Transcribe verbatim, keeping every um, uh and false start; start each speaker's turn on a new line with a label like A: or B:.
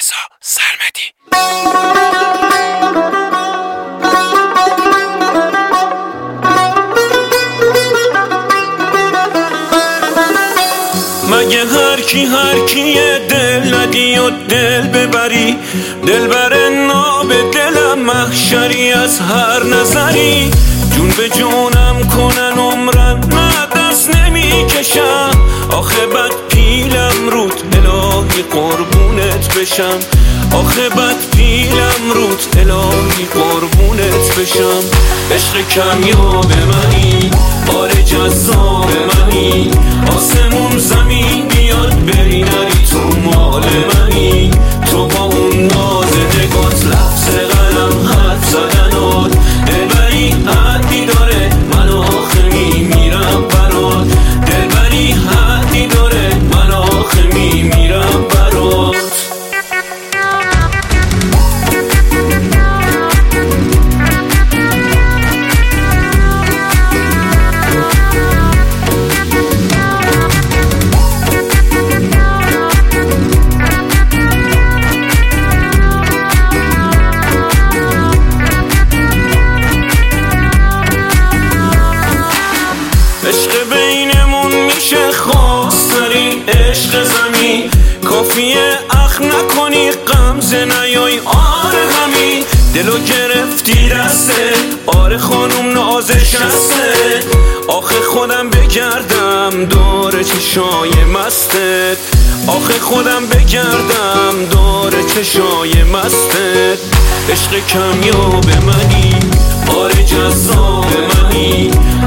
A: رضا سرمدی.
B: مگه هر کی هر کیه دل ندی و دل ببری، دل بر ناب دلم محشری از هر نظری. جون به جونم کنن عمرن نه دست نمی کشم، آخه بد پیلم روت الهی قربونت بشم، آخه بد پیلم روت الهی قربونت بشم. عشق کمیاب منی، آره جذاب منی، آسمون زمین بیاد بری نری تو مال منی. تو با اون ناز نگات لفظ قلم حد زدنات، دلبری حدی داره من آخه میمیرم برات، دلبری حدی داره من آخه میمیرم برات. عشق بینمون میشه خواستری عشق زمین، کافیه اخ نکنی غمزه نیای آره همین. دلو گرفتی دسته آره خانوم نازش هسته، آخه خودم بگردم دور چشای مستت، آخه خودم بگردم دور چشای مستت. عشق کمیاب منی، آره جذاب منی،